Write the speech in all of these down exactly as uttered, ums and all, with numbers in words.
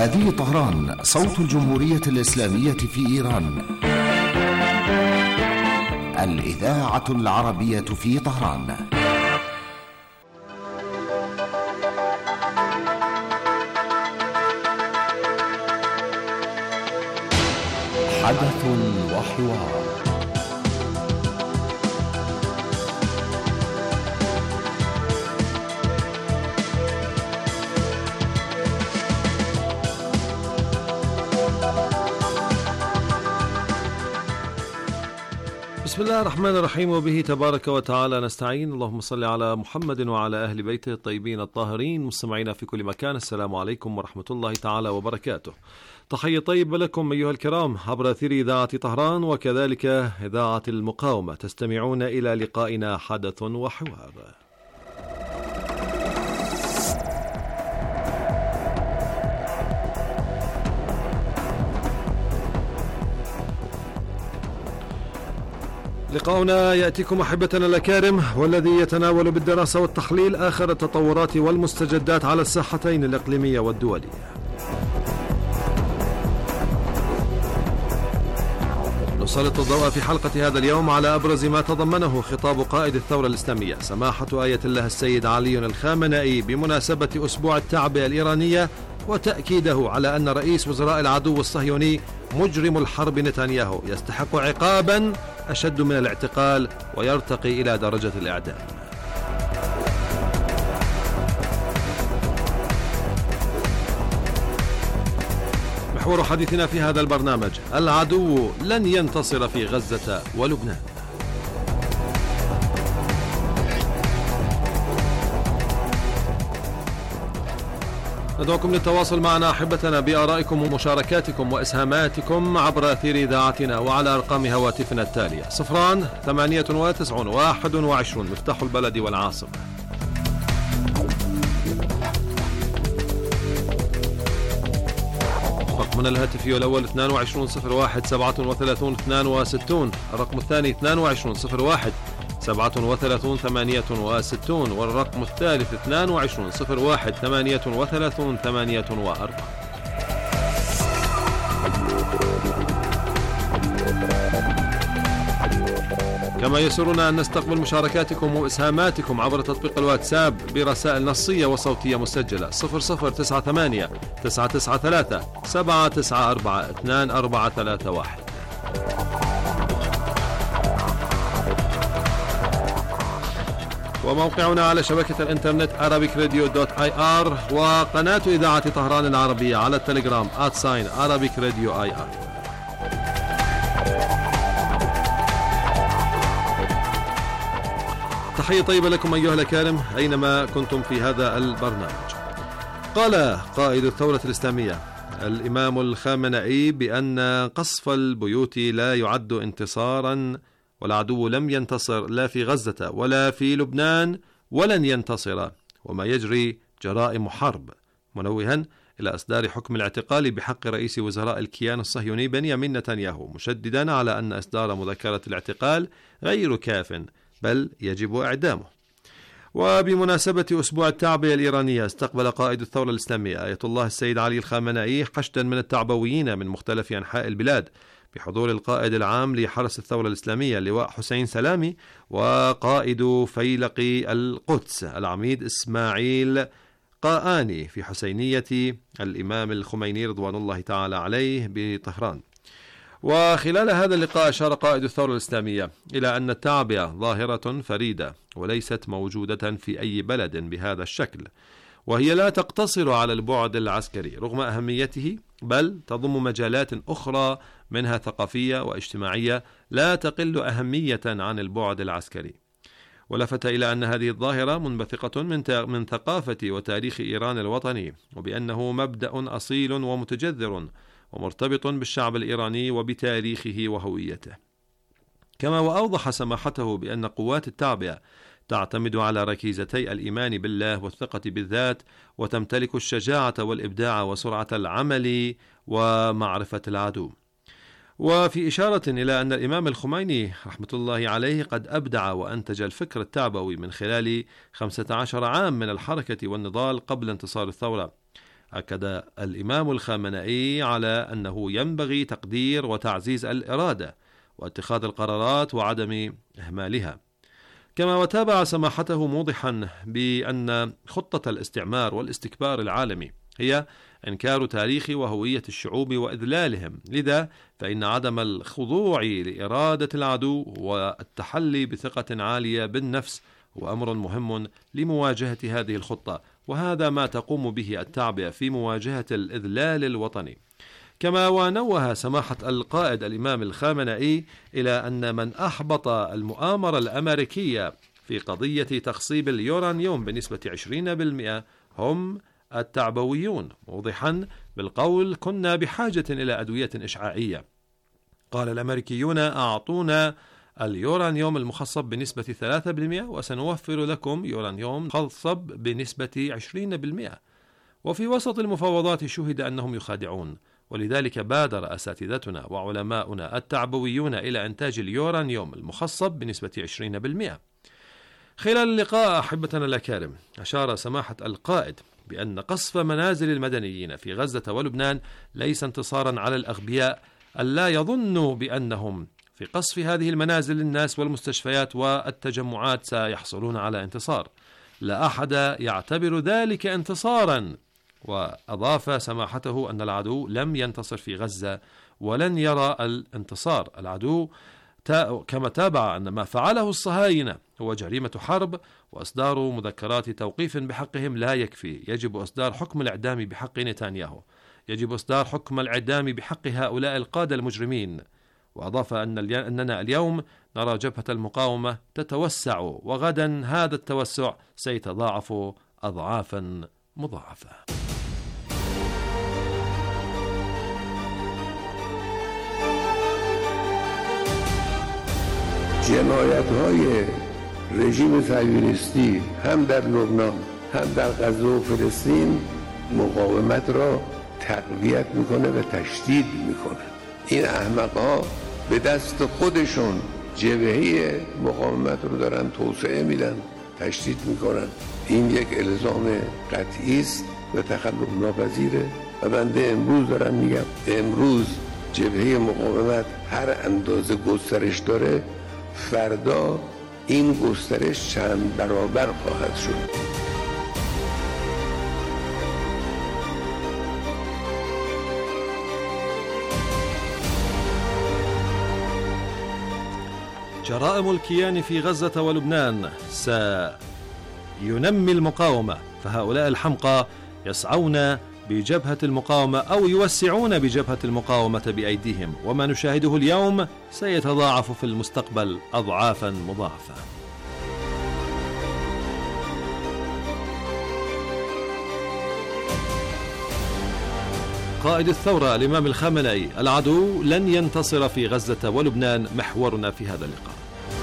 هذه طهران، صوت الجمهورية الإسلامية في إيران. الإذاعة العربية في طهران. حدث وحوار. بسم الله الرحمن الرحيم، وبه تبارك وتعالى نستعين. اللهم صل على محمد وعلى أهل بيته الطيبين الطاهرين. مستمعينا في كل مكان، السلام عليكم ورحمة الله تعالى وبركاته. تحية طيبة لكم أيها الكرام عبر أثير إذاعة طهران وكذلك إذاعة المقاومة. تستمعون إلى لقائنا حدث وحوار. لقاؤنا يأتيكم أحبتنا الأكارم، والذي يتناول بالدراسة والتحليل آخر التطورات والمستجدات على الساحتين الإقليمية والدولية. نسلط الضوء في حلقة هذا اليوم على أبرز ما تضمنه خطاب قائد الثورة الإسلامية سماحة آية الله السيد علي الخامنئي بمناسبة أسبوع التعبئة الإيرانية، وتأكيده على أن رئيس وزراء العدو الصهيوني مجرم الحرب نتنياهو يستحق عقابا أشد من الاعتقال ويرتقي إلى درجة الإعدام. محور حديثنا في هذا البرنامج: العدو لن ينتصر في غزة ولبنان. ندعوكم للتواصل معنا أحبتنا بآرائكم ومشاركاتكم وإسهاماتكم عبر أثير إذاعتنا وعلى أرقام هواتفنا التالية: صفران ثمانية وتسعون واحد وعشرون مفتاح البلد والعاصمة، رقمنا الهاتفي الأول اثنان وعشرون صفر واحد سبعة وثلاثون اثنان وستون، الرقم الثاني اثنان وعشرون صفر واحد سبعة وثلاثون ثمانية وستون، والرقم الثالث اثنان وعشرون صفر واحد ثمانية وثلاثون ثمانية وأربعين. كما يسرنا أن نستقبل مشاركاتكم وإسهاماتكم عبر تطبيق الواتساب برسائل نصية وصوتية مسجلة صفر صفر تسعة ثمانية تسعة تسعة ثلاثة سبعة تسعة أربعة اثنان أربعة ثلاثة واحد. وموقعنا على شبكة الإنترنت arabic radio dot i r، وقناة إذاعة طهران العربية على التليجرام at sign arabic radio i r. تحية طيبة لكم أيها الأكارم أينما كنتم في هذا البرنامج. قال قائد الثورة الإسلامية الإمام الخامنئي بأن قصف البيوت لا يعد انتصارا، والعدو لم ينتصر لا في غزة ولا في لبنان ولن ينتصر، وما يجري جرائم حرب، منوها إلى إصدار حكم الاعتقال بحق رئيس وزراء الكيان الصهيوني بنيامين نتنياهو، مشددا على أن إصدار مذكرة الاعتقال غير كاف بل يجب إعدامه. وبمناسبة أسبوع التعبئة الإيرانية، استقبل قائد الثورة الإسلامية آية الله السيد علي الخامنئي حشدا من التعبويين من مختلف أنحاء البلاد بحضور القائد العام لحرس الثورة الإسلامية اللواء حسين سلامي، وقائد فيلق القدس العميد إسماعيل قاآني في حسينية الإمام الخميني رضوان الله تعالى عليه بطهران. وخلال هذا اللقاء أشار قائد الثورة الإسلامية إلى أن التعبئة ظاهرة فريدة وليست موجودة في أي بلد بهذا الشكل، وهي لا تقتصر على البعد العسكري رغم أهميته، بل تضم مجالات أخرى منها ثقافية واجتماعية لا تقل أهمية عن البعد العسكري. ولفت إلى أن هذه الظاهرة منبثقة من من ثقافة وتاريخ إيران الوطني، وبأنه مبدأ أصيل ومتجذر ومرتبط بالشعب الإيراني وبتاريخه وهويته. كما وأوضح سماحته بأن قوات التعبئة تعتمد على ركيزتي الإيمان بالله والثقة بالذات، وتمتلك الشجاعة والإبداع وسرعة العمل ومعرفة العدو. وفي إشارة إلى أن الإمام الخميني رحمة الله عليه قد أبدع وأنتج الفكر التعبوي من خلال خمسة عشر عام من الحركة والنضال قبل انتصار الثورة، أكد الإمام الخامنئي على أنه ينبغي تقدير وتعزيز الإرادة واتخاذ القرارات وعدم إهمالها. كما وتابع سماحته موضحا بأن خطة الاستعمار والاستكبار العالمي هي إنكار تاريخ وهوية الشعوب وإذلالهم، لذا فإن عدم الخضوع لإرادة العدو والتحلي بثقة عالية بالنفس هو أمر مهم لمواجهة هذه الخطة، وهذا ما تقوم به التعبئة في مواجهة الإذلال الوطني. كما ونوه سماحة القائد الإمام الخامنئي إلى أن من أحبط المؤامرة الأمريكية في قضية تخصيب اليورانيوم بنسبة عشرين بالمئة هم التعبويون، موضحا بالقول: كنا بحاجة إلى أدوية إشعاعية. قال الأمريكيون: أعطونا اليورانيوم المخصب بنسبة ثلاثة بالمئة وسنوفر لكم يورانيوم خصب بنسبة عشرين بالمئة. وفي وسط المفاوضات شهد أنهم يخادعون، ولذلك بادر أساتذتنا وعلماؤنا التعبويون إلى إنتاج اليورانيوم المخصب بنسبة عشرين بالمئة. خلال اللقاء أحبتنا الأكارم، أشار سماحة القائد بأن قصف منازل المدنيين في غزة ولبنان ليس انتصارا على الأغبياء ألا يظنوا بأنهم في قصف هذه المنازل الناس والمستشفيات والتجمعات سيحصلون على انتصار. لا أحد يعتبر ذلك انتصارا. وأضاف سماحته أن العدو لم ينتصر في غزة ولن يرى الانتصار. العدو كما تابع أن ما فعله الصهاينة هو جريمة حرب، وإصدار مذكرات توقيف بحقهم لا يكفي، يجب إصدار حكم الإعدام بحق نتنياهو، يجب إصدار حكم الإعدام بحق هؤلاء القادة المجرمين. وأضاف أن أننا اليوم نرى جبهة المقاومة تتوسع، وغدا هذا التوسع سيتضاعف أضعافا مضاعفة. جنایت‌های رژیم صهیونیستی هم در لبنان هم در غزه و فلسطین مقاومت را تقویت میکنه و تشدید میکنه. این احمق‌ها به دست خودشون جبهه مقاومت رو دارن توسعه میدن، تشدید میکنن. این یک الزام قطعی است و تخلف ناپذیره و بنده امروز دارم میگم امروز جبهه مقاومت هر اندازه گسترش داره، فردا این گسترش چند برابر خواهد شد. جرائم الكيان في غزة ولبنان سينمي المقاومة، فهؤلاء الحمقى يسعون بجبهة المقاومة أو يوسعون بجبهة المقاومة بأيديهم، وما نشاهده اليوم سيتضاعف في المستقبل أضعافا مضاعفة. قائد الثورة الإمام الخامنئي: العدو لن ينتصر في غزة ولبنان، محورنا في هذا اللقاء.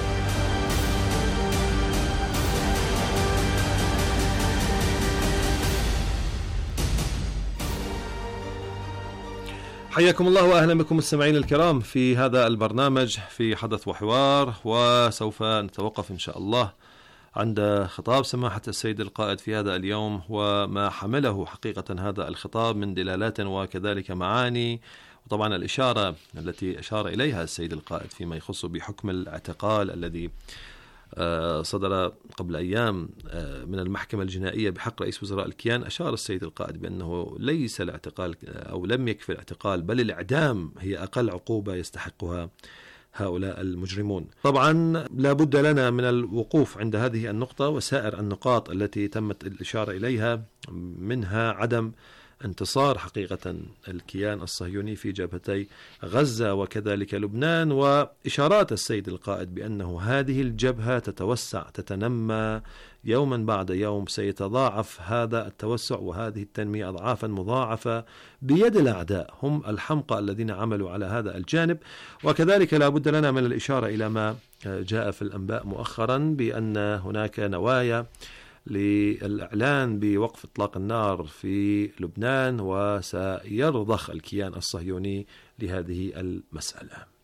حياكم الله وأهلا بكم مستمعين الكرام في هذا البرنامج في حدث وحوار، وسوف نتوقف إن شاء الله عند خطاب سماحة السيد القائد في هذا اليوم وما حمله حقيقة هذا الخطاب من دلالات وكذلك معاني، وطبعا الإشارة التي أشار إليها السيد القائد فيما يخص بحكم الاعتقال الذي صدر قبل أيام من المحكمة الجنائية بحق رئيس وزراء الكيان. أشار السيد القائد بأنه ليس الاعتقال أو لم يكفي الاعتقال، بل الإعدام هي أقل عقوبة يستحقها هؤلاء المجرمون. طبعا لا بد لنا من الوقوف عند هذه النقطة وسائر النقاط التي تمت الإشارة إليها، منها عدم انتصار حقيقة الكيان الصهيوني في جبهتي غزة وكذلك لبنان، وإشارات السيد القائد بأنه هذه الجبهة تتوسع تتنمى يوما بعد يوم، سيتضاعف هذا التوسع وهذه التنمية أضعافا مضاعفة بيد الأعداء، هم الحمقى الذين عملوا على هذا الجانب. وكذلك لا بد لنا من الإشارة إلى ما جاء في الأنباء مؤخرا بأن هناك نوايا للإعلان بوقف إطلاق النار في لبنان، وسيرضخ الكيان الصهيوني لهذه المسألة.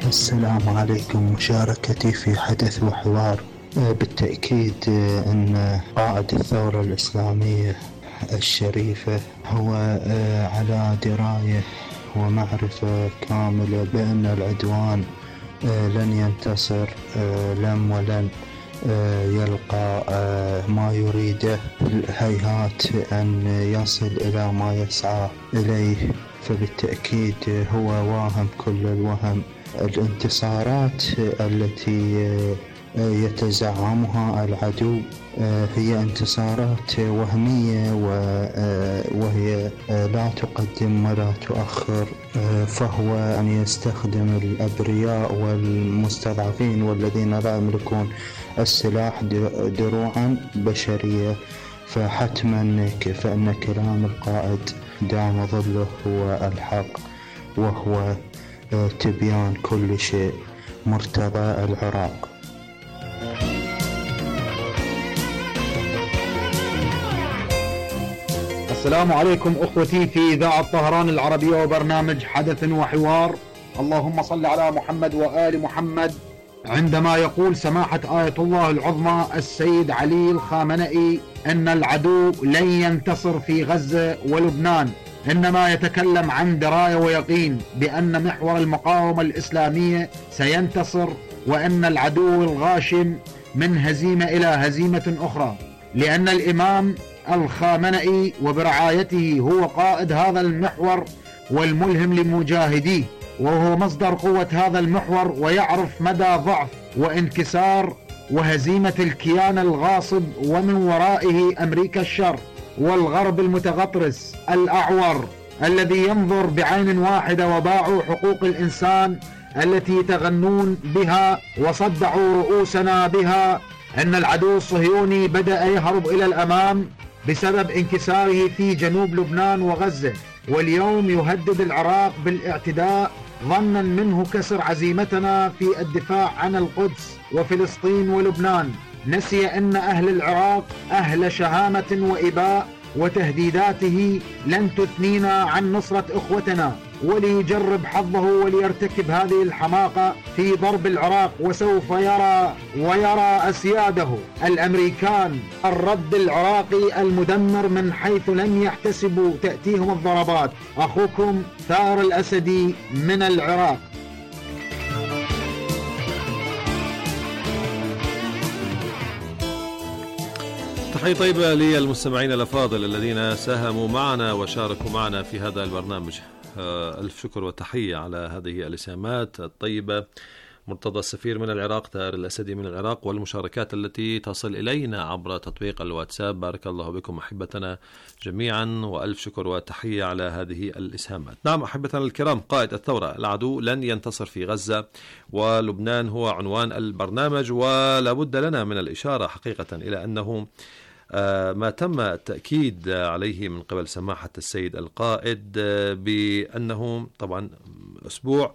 السلام عليكم. مشاركتي في حدث وحوار. بالتأكيد أن قائد الثورة الإسلامية الشريفة هو على دراية ومعرفة كاملة بأن العدوان لن ينتصر، لم ولن يلقى ما يريده، هيهات أن يصل إلى ما يسعى إليه. فبالتأكيد هو واهم كل الوهم. الانتصارات التي يتزعمها العدو هي انتصارات وهمية وهي لا تقدم ولا تؤخر، فهو أن يستخدم الأبرياء والمستضعفين والذين لا يملكون السلاح دروعا بشرية. فحتما فإن كلام القائد دام ظله هو الحق، وهو تبيان كل شيء. مرتضى العراق. السلام عليكم أخوتي في إذاعة طهران العربية وبرنامج حدث وحوار. اللهم صل على محمد وآل محمد. عندما يقول سماحة آية الله العظمى السيد علي الخامنئي أن العدو لن ينتصر في غزة ولبنان، إنما يتكلم عن دراية ويقين بأن محور المقاومة الإسلامية سينتصر، وأن العدو الغاشم من هزيمة إلى هزيمة أخرى، لأن الإمام الخامنئي وبرعايته هو قائد هذا المحور والملهم لمجاهديه، وهو مصدر قوة هذا المحور، ويعرف مدى ضعف وانكسار وهزيمة الكيان الغاصب، ومن ورائه أمريكا الشر والغرب المتغطرس الأعور الذي ينظر بعين واحدة وباعوا حقوق الإنسان التي تغنون بها وصدعوا رؤوسنا بها. أن العدو الصهيوني بدأ يهرب إلى الأمام بسبب انكساره في جنوب لبنان وغزة، واليوم يهدد العراق بالاعتداء ظنا منه كسر عزيمتنا في الدفاع عن القدس وفلسطين ولبنان. نسي أن أهل العراق أهل شهامة وإباء، وتهديداته لن تثنينا عن نصرة إخوتنا، وليجرب حظه وليرتكب هذه الحماقة في ضرب العراق، وسوف يرى ويرى أسياده الأمريكان الرد العراقي المدمر من حيث لم يحتسبوا تأتيهم الضربات. أخوكم ثار الأسدي من العراق. تحية طيبة للمستمعين الأفاضل الذين ساهموا معنا وشاركوا معنا في هذا البرنامج. ألف شكر وتحية على هذه الإسهامات الطيبة. مرتضى السفير من العراق، ثائر الأسدي من العراق، والمشاركات التي تصل إلينا عبر تطبيق الواتساب. بارك الله بكم أحبتنا جميعا، وألف شكر وتحية على هذه الإسهامات. نعم أحبتنا الكرام، قائد الثورة: العدو لن ينتصر في غزة ولبنان هو عنوان البرنامج، ولا بد لنا من الإشارة حقيقة إلى أنه ما تم التأكيد عليه من قبل سماحة السيد القائد بأنه طبعا أسبوع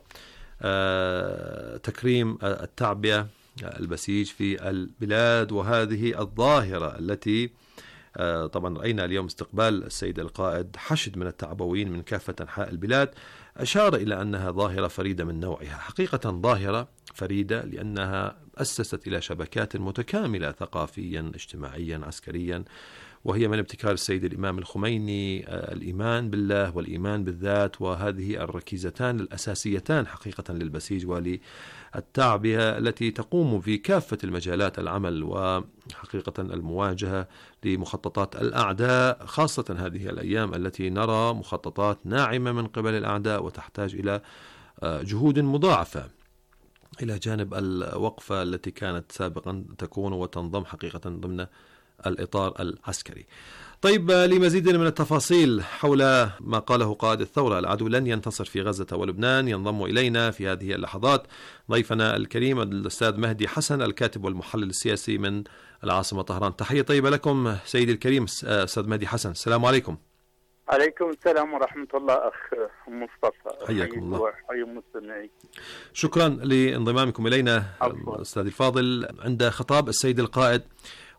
تكريم التعبئة البسيج في البلاد، وهذه الظاهرة التي طبعا رأينا اليوم استقبال السيد القائد حشد من التعبويين من كافة أنحاء البلاد، أشار إلى أنها ظاهرة فريدة من نوعها. حقيقة ظاهرة فريدة لأنها أسست إلى شبكات متكاملة ثقافيا اجتماعيا عسكريا، وهي من ابتكار السيد الإمام الخميني الإيمان بالله والإيمان بالذات، وهذه الركيزتان الأساسيتان حقيقة للبسيج وللتعبئة التي تقوم في كافة المجالات العمل وحقيقة المواجهة لمخططات الأعداء، خاصة هذه الأيام التي نرى مخططات ناعمة من قبل الأعداء وتحتاج إلى جهود مضاعفة إلى جانب الوقفة التي كانت سابقا تكون وتنضم حقيقة ضمن الإطار العسكري. طيب، لمزيد من التفاصيل حول ما قاله قائد الثورة: العدو لن ينتصر في غزة ولبنان، ينضم إلينا في هذه اللحظات ضيفنا الكريم الأستاذ مهدي حسن، الكاتب والمحلل السياسي من العاصمة طهران. تحية طيبة لكم سيدي الكريم أستاذ مهدي حسن. السلام عليكم. عليكم السلام ورحمة الله أخ مصطفى. حياكم الله. حي المستمعين. شكرا لانضمامكم إلينا أستاذ الفاضل. عند خطاب السيد القائد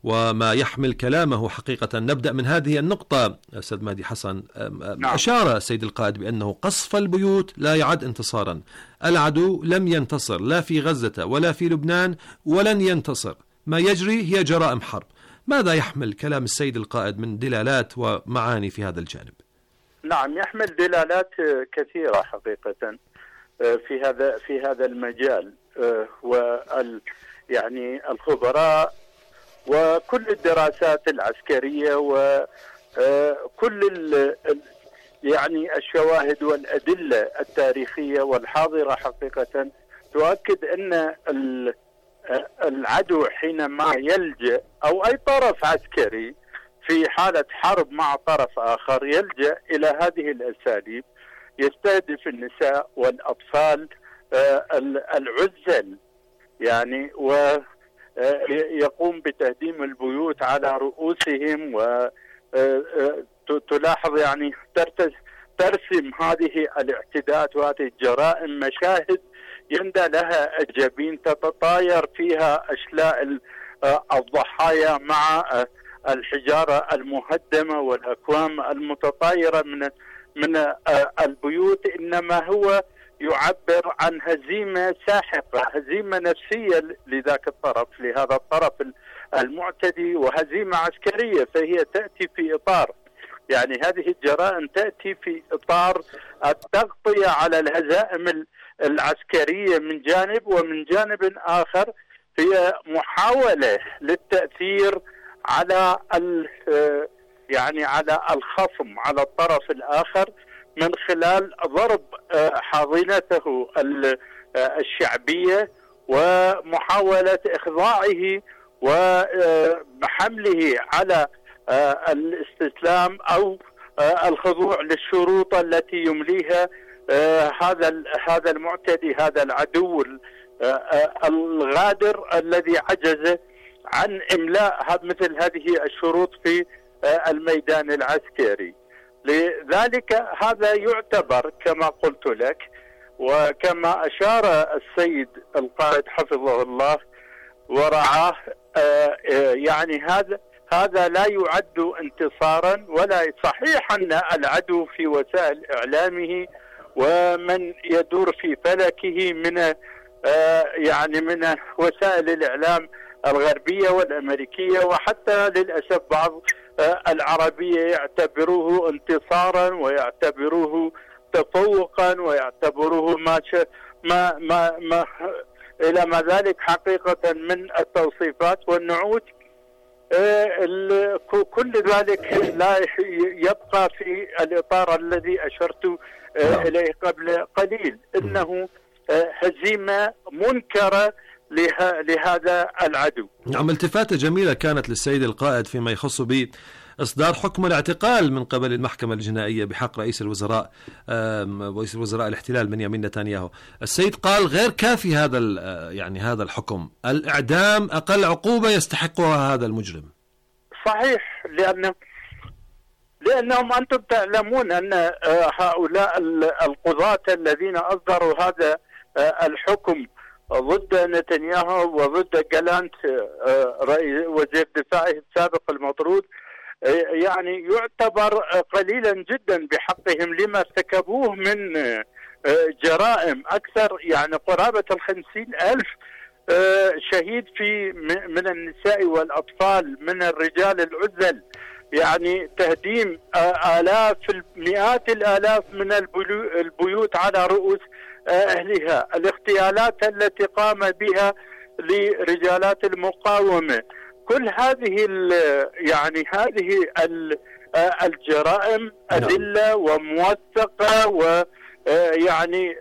وما يحمل كلامه حقيقة. نبدأ من هذه النقطة. أستاذ مهدي حسن، أشار السيد القائد بأنه قصف البيوت لا يعد انتصارا. العدو لم ينتصر لا في غزة ولا في لبنان ولن ينتصر. ما يجري هي جرائم حرب. ماذا يحمل كلام السيد القائد من دلالات ومعاني في هذا الجانب؟ نعم، يحمل دلالات كثيرة حقيقة في هذا في هذا المجال، وال يعني الخبراء وكل الدراسات العسكرية وكل ال يعني الشواهد والأدلة التاريخية والحاضرة حقيقة تؤكد أن العدو حينما يلجأ أو أي طرف عسكري في حالة حرب مع طرف آخر يلجأ إلى هذه الأساليب، يستهدف النساء والأطفال العزل يعني، ويقوم بتهديم البيوت على رؤوسهم، وتلاحظ يعني ترسم هذه الاعتداءات وهذه الجرائم مشاهد يندى لها الجبين، تتطاير فيها أشلاء الضحايا مع الحجارة المهدمة والأكوام المتطايرة من من البيوت، إنما هو يعبر عن هزيمة ساحقة، هزيمة نفسية لذاك الطرف، لهذا الطرف المعتدي، وهزيمة عسكرية. فهي تأتي في إطار يعني هذه الجرائم تأتي في إطار التغطية على الهزائم العسكرية من جانب، ومن جانب آخر هي محاولة للتأثير على يعني على الخصم، على الطرف الآخر، من خلال ضرب حاضنته الشعبية ومحاولة إخضاعه وحمله على الاستسلام أو الخضوع للشروط التي يمليها هذا هذا المعتدي، هذا العدو الغادر الذي عجز عن إملاء مثل هذه الشروط في الميدان العسكري. لذلك هذا يعتبر كما قلت لك، وكما أشار السيد القائد حفظه الله ورعاه، يعني هذا هذا لا يعد انتصارا، ولا صحيح أن العدو في وسائل إعلامه ومن يدور في فلكه من يعني من وسائل الإعلام الغربية والأمريكية، وحتى للأسف بعض العربية يعتبروه انتصارا ويعتبروه تفوقا ويعتبروه ما ما ما, ما إلى ما ذلك حقيقة من التوصيفات والنعوت. كل ذلك لا يبقى في الإطار الذي أشرت إليه قبل قليل، إنه هزيمة منكرة لهذا العدو. نعم، التفاتة جميلة كانت للسيد القائد فيما يخص بإصدار حكم الاعتقال من قبل المحكمة الجنائية بحق رئيس الوزراء رئيس الوزراء الاحتلال بنيامين نتنياهو. السيد قال غير كافي هذا يعني هذا الحكم، الإعدام أقل عقوبة يستحقها هذا المجرم. صحيح، لأن لأنهم أنتم تعلمون أن هؤلاء القضاة الذين أصدروا هذا الحكم ضد نتنياهو وضد جالانت رئيس وزير دفاعه السابق المطرود، يعني يعتبر قليلا جدا بحقهم لما ارتكبوه من جرائم، أكثر يعني قرابة الخمسين ألف شهيد في من النساء والأطفال، من الرجال العزل، يعني تهديم آلاف مئات الآلاف من البيوت على رؤوس أهلها، الاغتيالات التي قام بها لرجالات المقاومة، كل هذه يعني هذه الجرائم أدلة وموثقة، ويعني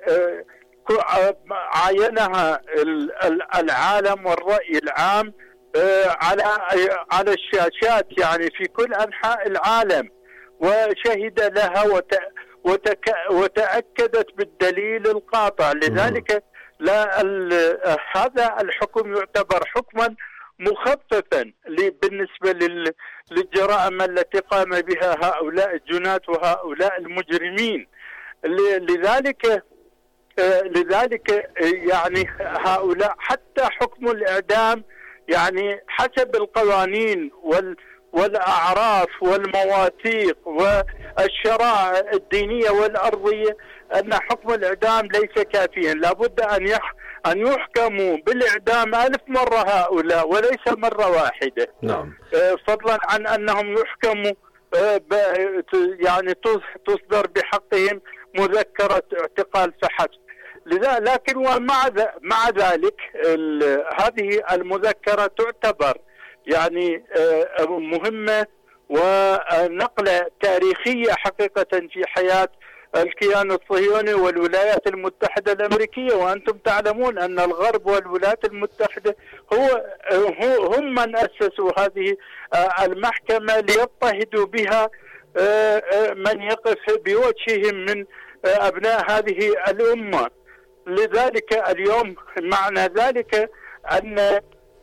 عاينها العالم والرأي العام على على الشاشات يعني في كل أنحاء العالم، وشهد لها وت وتك وتأكدت بالدليل القاطع. لذلك لا هذا الحكم يعتبر حكما مخففا بالنسبة للجرائم التي قام بها هؤلاء الجناة وهؤلاء المجرمين. لذلك لذلك يعني هؤلاء حتى حكم الإعدام يعني حسب القوانين وال والأعراف والمواثيق والشرائع الدينية والأرضية أن حكم الإعدام ليس كافيا، لابد أن يح أن يحكموا بالإعدام ألف مرة هؤلاء وليس مرة واحدة. نعم. فضلا عن أنهم يحكموا يعني تصدر بحقهم مذكرة اعتقال فحسب. لذا لكن ومع مع ذلك هذه المذكرة تعتبر يعني مهمة ونقلة تاريخية حقيقة في حياة الكيان الصهيوني والولايات المتحدة الأمريكية. وأنتم تعلمون أن الغرب والولايات المتحدة هو هم من أسسوا هذه المحكمة ليضطهدوا بها من يقف بوجههم من أبناء هذه الأمة. لذلك اليوم معنى ذلك أن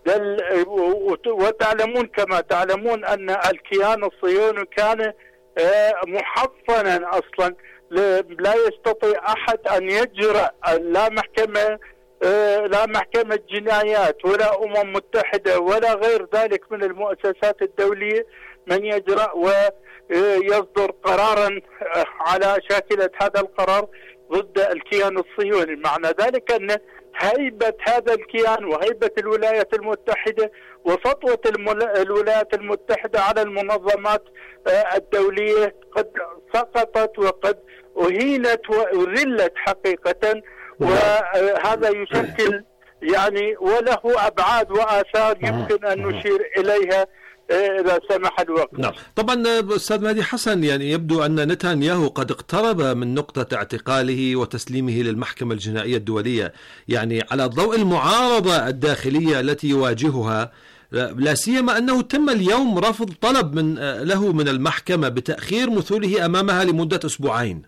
وتعلمون كما تعلمون أن الكيان الصهيوني كان محصنا أصلا، لا يستطيع أحد أن يجرأ لا محكمة لا محكمة جنايات ولا أمم متحدة ولا غير ذلك من المؤسسات الدولية من يجرأ ويصدر قرارا على شاكلة هذا القرار ضد الكيان الصهيوني. معنى ذلك أن هيبة هذا الكيان وهيبة الولايات المتحدة وسطوة الولايات المتحدة على المنظمات الدولية قد سقطت وقد أهينت وأذلت حقيقة، وهذا يشكل يعني وله أبعاد وآثار يمكن أن نشير إليها إذا سمح الوقت. نعم. طبعا أستاذ مهدي حسن، يعني يبدو أن نتنياهو قد اقترب من نقطة اعتقاله وتسليمه للمحكمة الجنائية الدولية، يعني على ضوء المعارضة الداخلية التي يواجهها، لا سيما أنه تم اليوم رفض طلب من له من المحكمة بتأخير مثوله أمامها لمدة أسبوعين.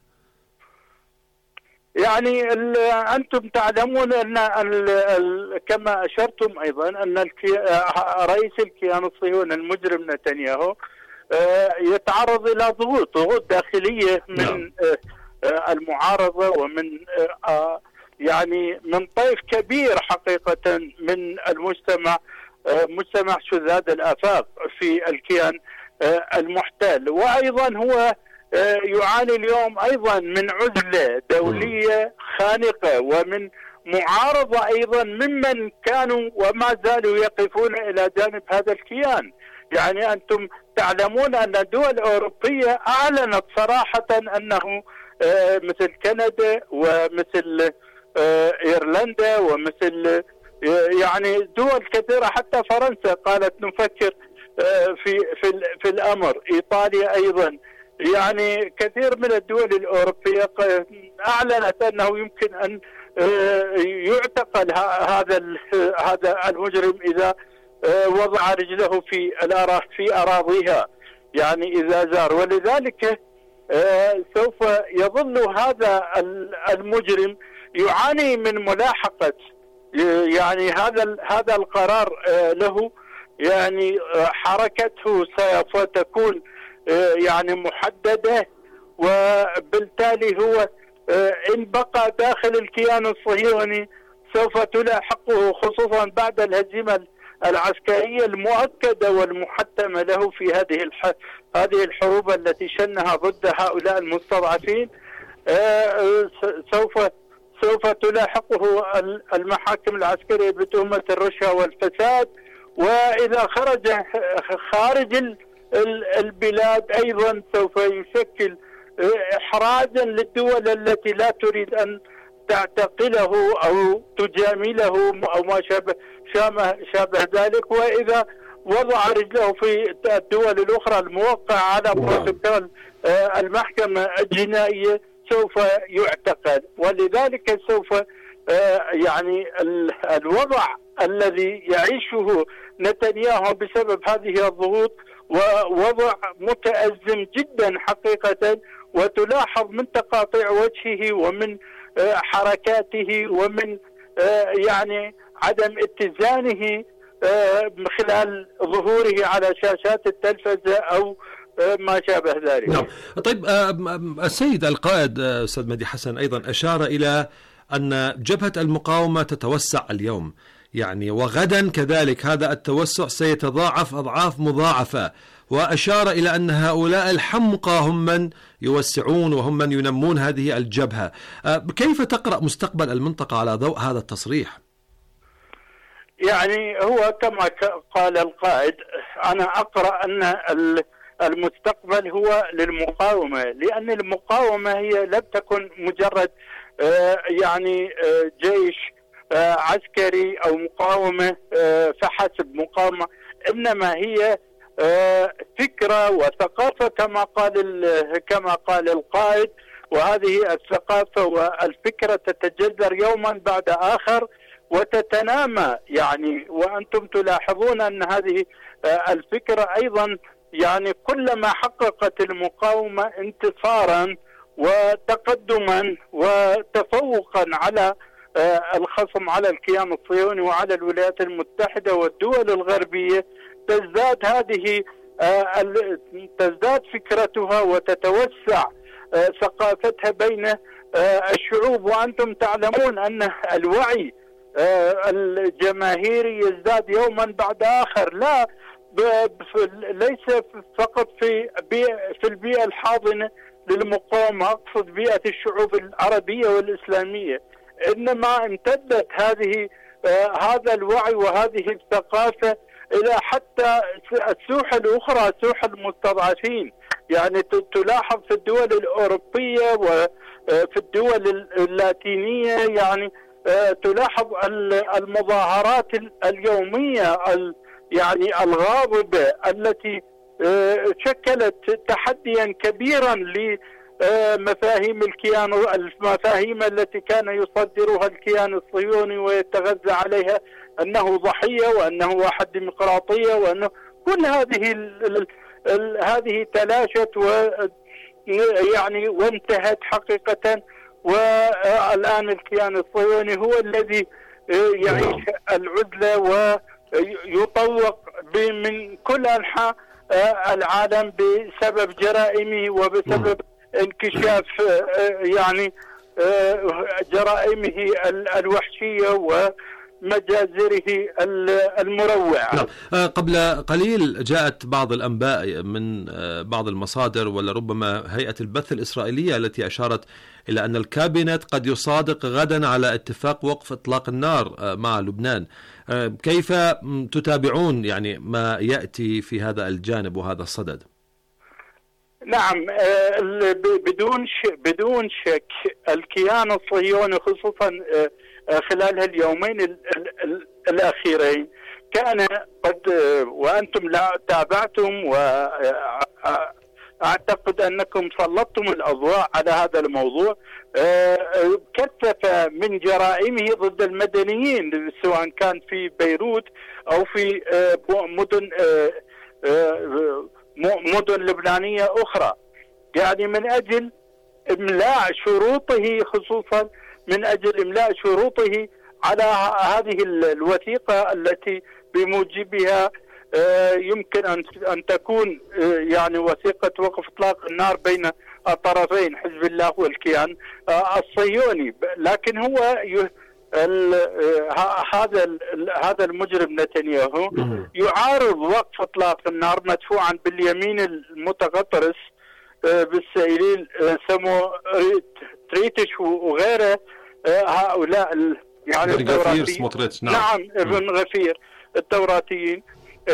يعني أنتم تعلمون أن كما أشرتم أيضا أن رئيس الكيان الصهيوني المجرم نتنياهو يتعرض إلى ضغوط ضغوط داخلية من المعارضة ومن يعني من طيف كبير حقيقة من المجتمع مجتمع شذاذ الآفاق في الكيان المحتل. وأيضا هو يعاني اليوم أيضا من عزلة دولية خانقة ومن معارضة أيضا ممن كانوا وما زالوا يقفون إلى جانب هذا الكيان. يعني أنتم تعلمون أن الدول الأوروبية أعلنت صراحة أنه مثل كندا ومثل إيرلندا ومثل يعني دول كثيرة، حتى فرنسا قالت نفكر في في في الأمر، إيطاليا أيضا، يعني كثير من الدول الأوروبية أعلنت أنه يمكن أن يعتقل هذا هذا المجرم إذا وضع رجله في في أراضيها، يعني إذا زار. ولذلك سوف يظل هذا المجرم يعاني من ملاحقة يعني هذا هذا القرار له، يعني حركته سوف تكون يعني محددة، وبالتالي هو إن بقى داخل الكيان الصهيوني سوف تلاحقه، خصوصا بعد الهزيمة العسكرية المؤكدة والمحتمة له في هذه هذه الحروب التي شنها ضد هؤلاء المستضعفين. سوف سوف تلاحقه المحاكم العسكرية بتهمة الرشوة والفساد، وإذا خرج خارج البلاد أيضا سوف يشكل إحراجا للدول التي لا تريد أن تعتقله أو تجامله أو ما شابه شابه ذلك. وإذا وضع رجله في الدول الأخرى الموقعة على بروتوكول المحكمة الجنائية سوف يعتقل. ولذلك سوف يعني الوضع الذي يعيشه نتنياهو بسبب هذه الضغوط ووضع متأزم جدا حقيقة، وتلاحظ من تقاطيع وجهه ومن حركاته ومن يعني عدم اتزانه من خلال ظهوره على شاشات التلفزة أو ما شابه ذلك. نعم. طيب السيد القائد أستاذ مهدي حسن أيضا أشار إلى أن جبهة المقاومة تتوسع اليوم، يعني وغدا كذلك هذا التوسع سيتضاعف أضعاف مضاعفة، وأشار إلى أن هؤلاء الحمقى هم من يوسعون وهم من ينمون هذه الجبهة. كيف تقرأ مستقبل المنطقة على ضوء هذا التصريح؟ يعني هو كما قال القائد، أنا أقرأ أن المستقبل هو للمقاومة، لأن المقاومة هي لم تكن مجرد يعني جيش عسكري أو مقاومة فحسب مقاومة، إنما هي فكرة وثقافة كما قال كما قال القائد، وهذه الثقافة والفكرة تتجذر يوما بعد آخر وتتنامى. يعني وأنتم تلاحظون أن هذه الفكرة أيضا يعني كلما حققت المقاومة انتصارا وتقدما وتفوقا على الخصم، على الكيان الصهيوني وعلى الولايات المتحدة والدول الغربية، تزداد هذه تزداد فكرتها وتتوسع ثقافتها بين الشعوب. وأنتم تعلمون أن الوعي الجماهيري يزداد يوما بعد آخر، لا ليس فقط في في البيئة الحاضنة للمقاومة، أقصد بيئة الشعوب العربية والإسلامية، إنما امتدت هذه هذا الوعي وهذه الثقافة إلى حتى السوح الأخرى، سوح المستضعفين. يعني تلاحظ في الدول الأوروبية وفي الدول اللاتينية، يعني تلاحظ المظاهرات اليومية يعني الغاضبة التي شكلت تحديا كبيرا لمفاهيم الكيان، المفاهيم التي كان يصدرها الكيان الصهيوني ويتغذى عليها أنه ضحية وأنه واحد ديمقراطية، وأنه كل هذه ال ال هذه تلاشت و يعني وانتهت حقيقة. والآن الكيان الصهيوني هو الذي يعيش العزلة ويطوق من كل أنحاء العالم بسبب جرائمه وبسبب انكشاف يعني جرائمه الوحشية ومجازره المروعة. قبل قليل جاءت بعض الأنباء من بعض المصادر ولربما هيئة البث الإسرائيلية التي أشارت إلى أن الكابينت قد يصادق غدا على اتفاق وقف إطلاق النار مع لبنان. كيف تتابعون يعني ما يأتي في هذا الجانب وهذا الصدد؟ نعم، بدون بدون شك الكيان الصهيوني خصوصا خلال اليومين الأخيرين كان قد، وأنتم لا تابعتم وأعتقد أنكم سلطتم الأضواء على هذا الموضوع، كثف من جرائمه ضد المدنيين سواء كان في بيروت أو في مدن مدن لبنانية أخرى، يعني من أجل إملاء شروطه، خصوصا من أجل إملاء شروطه على هذه الوثيقة التي بموجبها يمكن أن تكون يعني وثيقة وقف إطلاق النار بين الطرفين حزب الله والكيان الصهيوني. لكن هو هذا هذا المجرم نتنياهو يعارض وقف إطلاق النار مدفوعا باليمين المتغطرس بالسائلين سمو تريتش وغيره، هؤلاء يعني التوراتيين. نعم, نعم ابن غفير التوراتيين،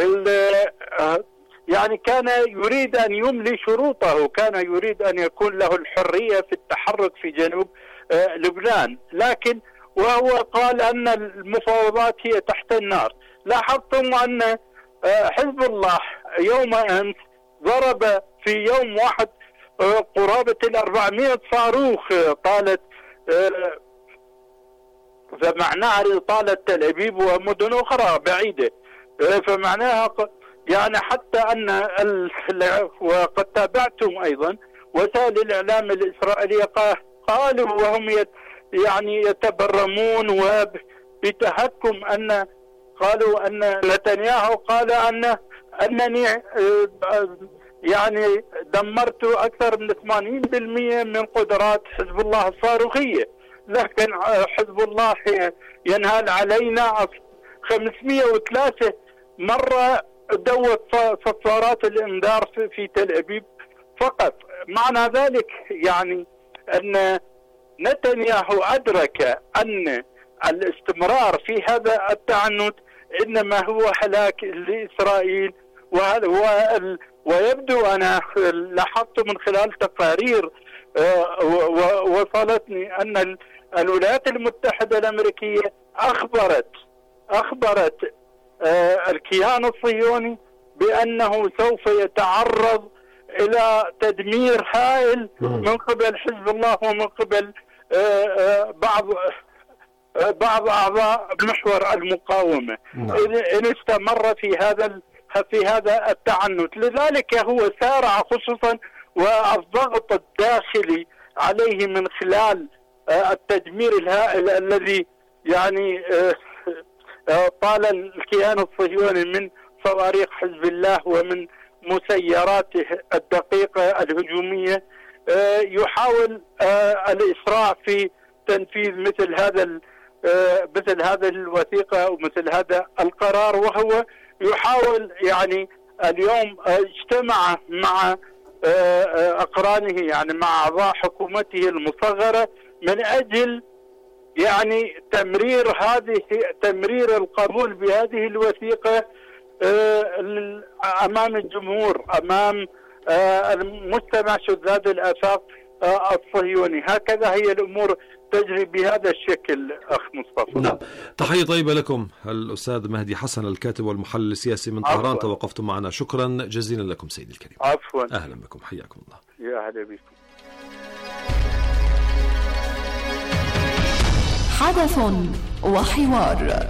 يعني كان يريد أن يملي شروطه، كان يريد أن يكون له الحرية في التحرك في جنوب لبنان، لكن وهو قال أن المفاوضات هي تحت النار. لاحظتم أن حزب الله يوم أمس ضرب في يوم واحد قرابة الأربعمائة صاروخ طالت، فمعناها طالت تل أبيب ومدن أخرى بعيدة، فمعناها يعني حتى أن وقد تابعتم أيضا وسائل الإعلام الإسرائيلية قالوا وهم يعني يتبرمون وبتهكم أن قالوا أن نتنياهو قال أن أنني يعني دمرت أكثر من ثمانين بالمئة من قدرات حزب الله الصاروخية، لكن حزب الله ينهال علينا خمسمئة وثلاثة مرة دوت صفارات الإنذار في تل أبيب فقط. معنى ذلك يعني أن نتنياهو أدرك أن الاستمرار في هذا التعنت إنما هو هلاك لإسرائيل، ويبدو أنا لاحظت من خلال تقارير وصلتني أن الولايات المتحدة الأمريكية أخبرت أخبرت الكيان الصهيوني بأنه سوف يتعرض إلى تدمير هائل من قبل حزب الله ومن قبل بعض بعض أعضاء محور المقاومة إن استمر في هذا في هذا التعنت. لذلك هو سارع خصوصا والضغط الداخلي عليه من خلال التدمير الهائل الذي يعني طال الكيان الصهيوني من صواريخ حزب الله ومن مسيراته الدقيقة الهجومية. يحاول الإسراع في تنفيذ مثل هذا مثل هذه الوثيقة ومثل هذا القرار، وهو يحاول يعني اليوم اجتمع مع أقرانه يعني مع أعضاء حكومته المصغرة من أجل يعني تمرير هذه تمرير القبول بهذه الوثيقة أمام الجمهور، أمام المجتمع شذاذ الآفاق الصهيوني. هكذا هي الأمور تجري بهذا الشكل أخ مصطفى. نعم. تحية طيبة لكم الأستاذ مهدي حسن الكاتب والمحلل السياسي من طهران، توقفتم معنا. شكرا جزيلا لكم سيدي الكريم. عفوا. أهلا بكم، حياكم الله. يا أهلا بكم. حدث وحوار.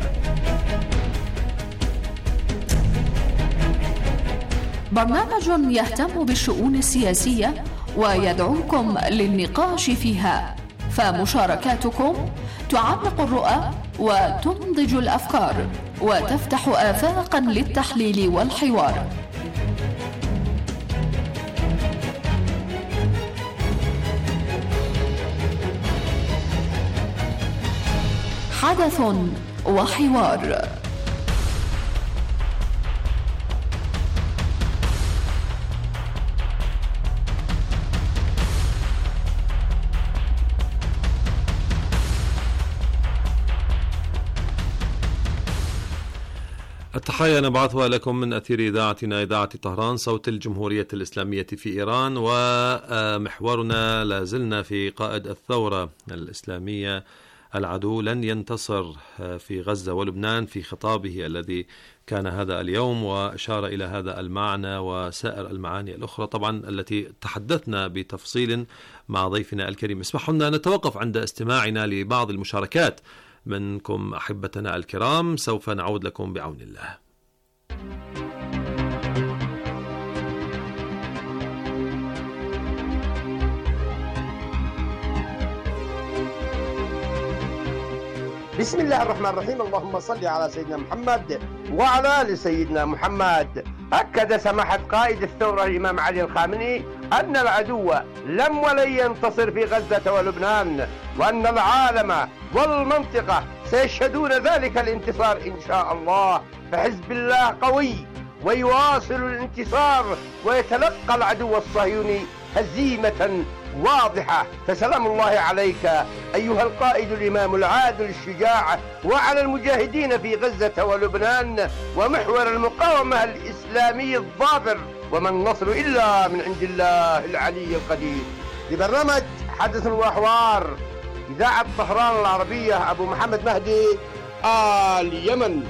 برنامج يهتم بالشؤون السياسية ويدعوكم للنقاش فيها، فمشاركاتكم تعمق الرؤى وتنضج الأفكار وتفتح آفاقا للتحليل والحوار. حدث وحوار. التحية نبعثها لكم من أثير إذاعتنا إذاعة طهران صوت الجمهورية الإسلامية في إيران، ومحورنا لازلنا في قائد الثورة الإسلامية. العدو لن ينتصر في غزة ولبنان، في خطابه الذي كان هذا اليوم وأشار إلى هذا المعنى وسائر المعاني الأخرى طبعا التي تحدثنا بتفصيل مع ضيفنا الكريم. اسمحوا لنا نتوقف عند استماعنا لبعض المشاركات منكم أحبتنا الكرام، سوف نعود لكم بعون الله. بسم الله الرحمن الرحيم. اللهم صل على سيدنا محمد وعلى آل سيدنا محمد. أكد سماحة قائد الثورة الإمام علي الخامنئي أن العدو لم ولن ينتصر في غزة ولبنان، وأن العالم والمنطقة سيشهدون ذلك الانتصار إن شاء الله. فحزب الله قوي ويواصل الانتصار ويتلقى العدو الصهيوني هزيمة واضحة. فسلام الله عليك أيها القائد الإمام العادل الشجاع، وعلى المجاهدين في غزة ولبنان ومحور المقاومة الإسلامي الظافر، وما النصر إلا من عند الله العلي القدير. لبرنامج حدث وحوار إذاعة طهران العربية، أبو محمد مهدي، آل يمن.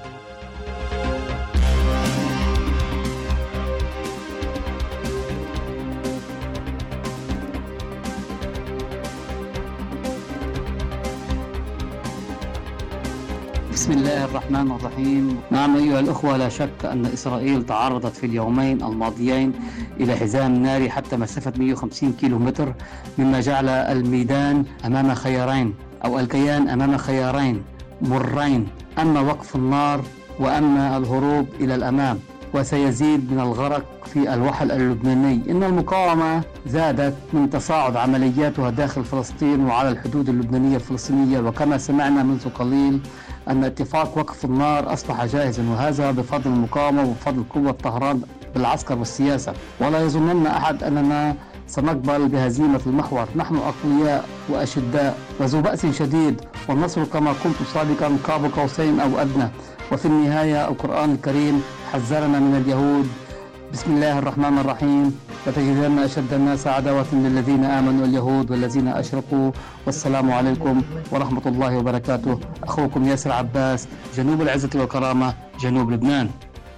بسم الله الرحمن الرحيم. نعم أيها الأخوة، لا شك أن إسرائيل تعرضت في اليومين الماضيين إلى حزام ناري حتى مسافة مئة وخمسين كيلو متر، مما جعل الميدان أمام خيارين أو الكيان أمام خيارين مرين، أما وقف النار وأما الهروب إلى الأمام. وسيزيد من الغرق في الوحل اللبناني. إن المقاومة زادت من تصاعد عملياتها داخل فلسطين وعلى الحدود اللبنانية الفلسطينية، وكما سمعنا منذ قليل أن اتفاق وقف النار أصبح جاهزا، وهذا بفضل المقاومة وبفضل قوة طهران بالعسكر والسياسة. ولا يظنن أحد أننا سنقبل بهزيمة المحور. نحن أقوياء وأشداء وذو بأس شديد، والنصر كما قلت سابقا قاب قوسين أو أدنى. وفي النهاية القرآن الكريم حذرنا من اليهود. بسم الله الرحمن الرحيم: لتجدن أشد الناس عداوة للذين آمنوا اليهود والذين أشركوا. والسلام عليكم ورحمة الله وبركاته. أخوكم ياسر عباس، جنوب العزة والكرامة، جنوب لبنان.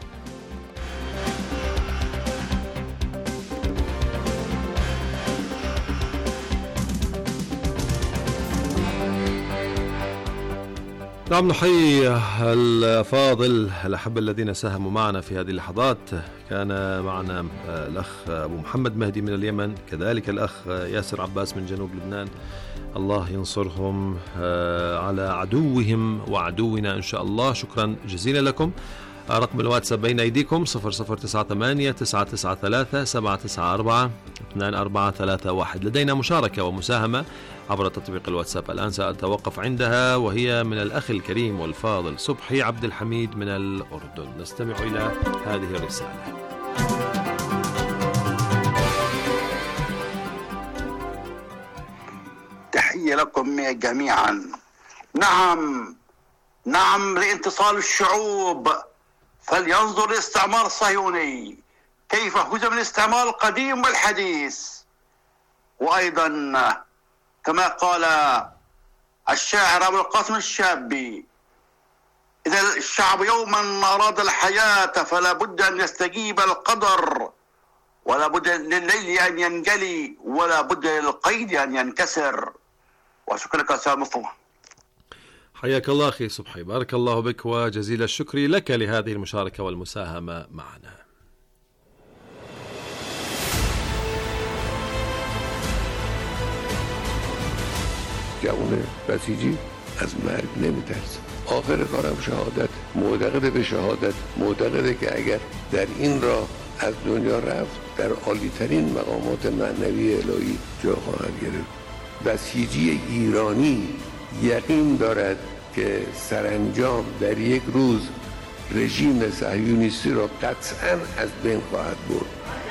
نعم، نحيي الأفاضل الأحبة الذين ساهموا معنا في هذه اللحظات. كان معنا الأخ أبو محمد مهدي من اليمن، كذلك الأخ ياسر عباس من جنوب لبنان. الله ينصرهم على عدوهم وعدونا إن شاء الله. شكرا جزيلا لكم. رقم الواتساب بين أيديكم صفر صفر تسعة ثمانية تسعة تسعة ثلاثة سبعة تسعة أربعة اثنان أربعة ثلاثة واحد. لدينا مشاركة ومساهمة عبر تطبيق الواتساب الآن سأتوقف عندها، وهي من الأخ الكريم والفاضل صبحي عبد الحميد من الأردن. نستمع إلى هذه الرسالة. تحية لكم جميعا. نعم نعم لانتصال الشعوب، فلينظر الاستعمار الصهيوني كيف هزم الاستعمار القديم والحديث. وأيضا كما قال الشاعر أبو القاسم الشابي: إذا الشعب يوما أراد الحياة فلا بد أن يستجيب القدر، ولا بد للليل أن ينجلي، ولا بد للقيد أن ينكسر. وشكرا لك أستاذ مصطفى. حياك الله أخي صبحي، بارك الله بك وجزيل الشكر لك لهذه المشاركة والمساهمة معنا. جوان بسیجی از مرگ نمیترسه. آخر کارم شهادت. معتقد به شهادت، معتقده که اگر در این راه از دنیا رفت در عالی ترین مقامات معنوی الهی جا خواهد گرفت. بسیجی ایرانی یقین دارد که سرانجام در یک روز رژیم صهیونیستی را قطعاً از بین خواهد برد.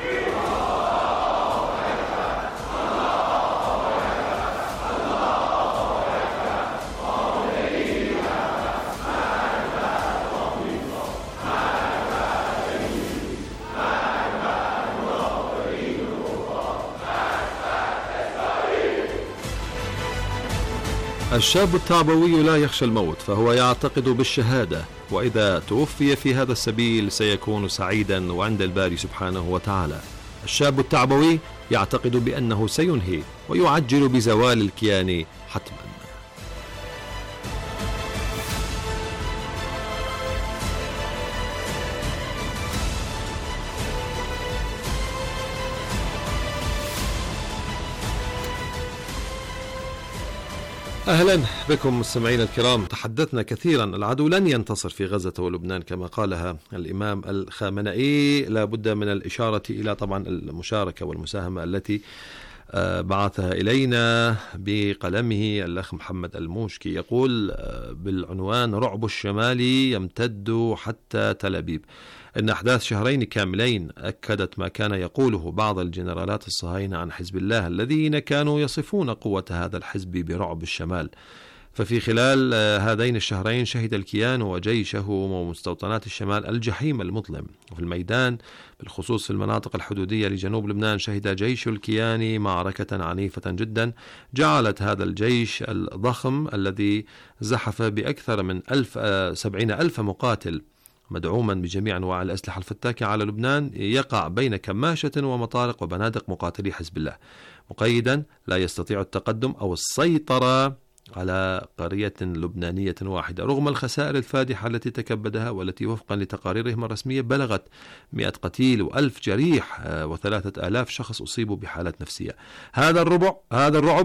الشاب التعبوي لا يخشى الموت، فهو يعتقد بالشهادة، وإذا توفي في هذا السبيل سيكون سعيدا وعند الباري سبحانه وتعالى. الشاب التعبوي يعتقد بأنه سينهي ويعجل بزوال الكيان حتما. أهلا بكم مستمعين الكرام. تحدثنا كثيرا، العدو لن ينتصر في غزة ولبنان كما قالها الإمام الخامنئي. لا بد من الإشارة إلى طبعا المشاركة والمساهمة التي بعثها إلينا بقلمه الأخ محمد الموشكي. يقول بالعنوان: رعب الشمال يمتد حتى تل أبيب. إن أحداث شهرين كاملين أكدت ما كان يقوله بعض الجنرالات الصهاينة عن حزب الله، الذين كانوا يصفون قوة هذا الحزب برعب الشمال. ففي خلال هذين الشهرين شهد الكيان وجيشه ومستوطنات الشمال الجحيم المظلم. وفي الميدان بالخصوص في المناطق الحدودية لجنوب لبنان شهد جيش الكيان معركة عنيفة جدا جعلت هذا الجيش الضخم الذي زحف بأكثر من ألف سبعين ألف مقاتل مدعوما بجميع أنواع الأسلحة الفتاكة على لبنان يقع بين كماشة ومطارق وبنادق مقاتلي حزب الله، مقيدا لا يستطيع التقدم أو السيطرة على قرية لبنانية واحدة، رغم الخسائر الفادحة التي تكبدها، والتي وفقا لتقاريرهم الرسمية بلغت مئة قتيل وألف جريح وثلاثة آلاف شخص أصيبوا بحالات نفسية. هذا الربع هذا الرعب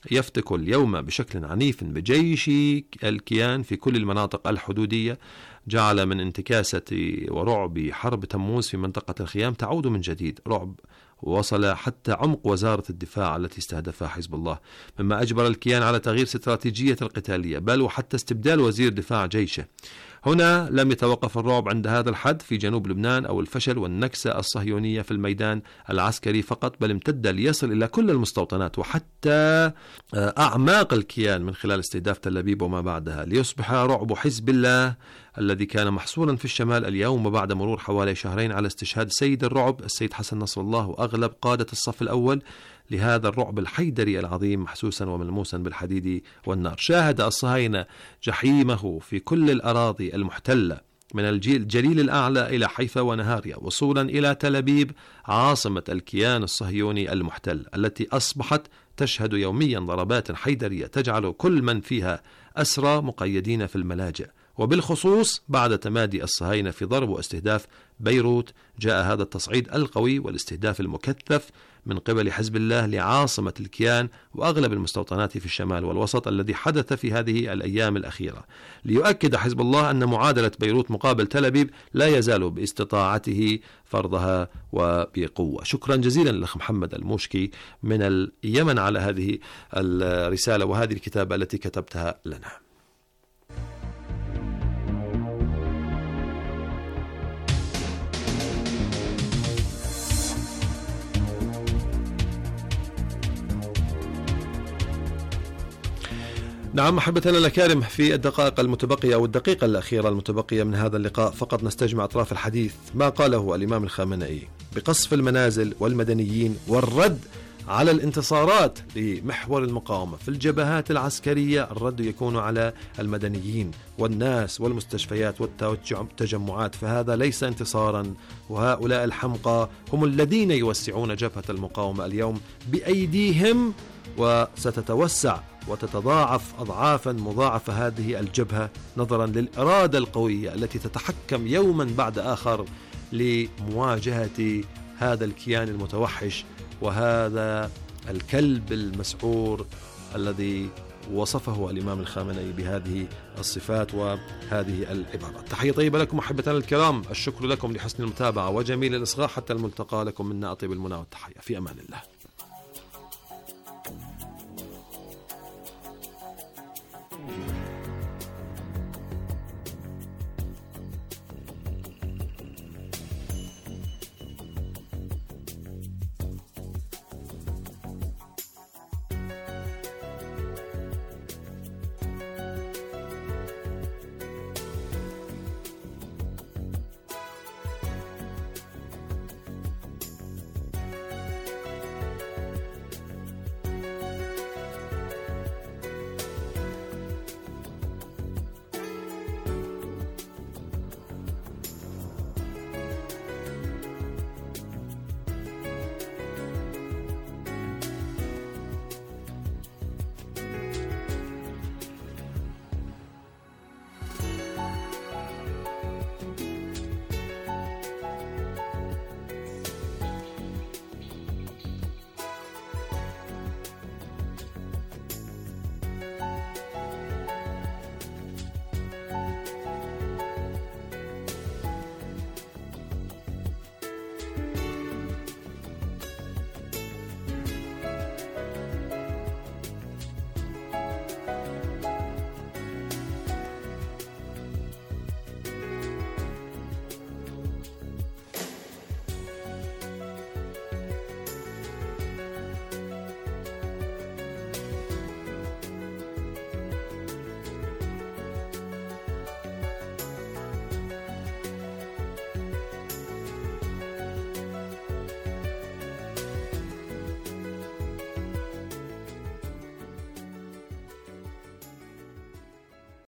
يفتك اليوم بشكل عنيف بجيش الكيان في كل المناطق الحدودية، جعل من انتكاسة ورعب حرب تموز في منطقة الخيام تعود من جديد، رعب وصل حتى عمق وزارة الدفاع التي استهدفها حزب الله، مما أجبر الكيان على تغيير استراتيجية القتالية، بل وحتى استبدال وزير دفاع جيشه. هنا لم يتوقف الرعب عند هذا الحد في جنوب لبنان أو الفشل والنكسة الصهيونية في الميدان العسكري فقط، بل امتد ليصل إلى كل المستوطنات وحتى أعماق الكيان من خلال استهداف تل أبيب وما بعدها، ليصبح رعب حزب الله الذي كان محصورا في الشمال اليوم وبعد مرور حوالي شهرين على استشهاد سيد الرعب السيد حسن نصر الله وأغلب قادة الصف الأول لهذا الرعب الحيدري العظيم محسوسا وملموسا بالحديد والنار. شاهد الصهاينة جحيمه في كل الأراضي المحتلة من الجليل الأعلى إلى حيفا ونهاريا وصولا إلى تل أبيب عاصمة الكيان الصهيوني المحتل، التي أصبحت تشهد يوميا ضربات حيدرية تجعل كل من فيها أسرى مقيدين في الملاجئ. وبالخصوص بعد تمادي الصهاينة في ضرب واستهداف بيروت، جاء هذا التصعيد القوي والاستهداف المكثف من قبل حزب الله لعاصمة الكيان وأغلب المستوطنات في الشمال والوسط الذي حدث في هذه الأيام الأخيرة، ليؤكد حزب الله أن معادلة بيروت مقابل تل أبيب لا يزال باستطاعته فرضها وبقوة. شكرا جزيلا لأخ محمد الموشكي من اليمن على هذه الرسالة وهذه الكتابة التي كتبتها لنا. نعم أحبتنا الأكارم، في الدقائق المتبقية أو الدقيقة الأخيرة المتبقية من هذا اللقاء فقط نستجمع أطراف الحديث ما قاله الإمام الخامنئي بقصف المنازل والمدنيين والرد على الانتصارات لمحور المقاومة في الجبهات العسكرية. الرد يكون على المدنيين والناس والمستشفيات والتجمعات، فهذا ليس انتصارا، وهؤلاء الحمقى هم الذين يوسعون جبهة المقاومة اليوم بأيديهم، وستتوسع وتتضاعف أضعافا مضاعفة هذه الجبهة نظرا للإرادة القوية التي تتحكم يوما بعد آخر لمواجهة هذا الكيان المتوحش وهذا الكلب المسعور الذي وصفه الإمام الخامنئي بهذه الصفات وهذه العبارات. تحية طيبة لكم أحبتنا الكرام، الشكر لكم لحسن المتابعة وجميل الإصغاء، حتى الملتقى لكم منا أطيب المنى والتحية، في أمان الله.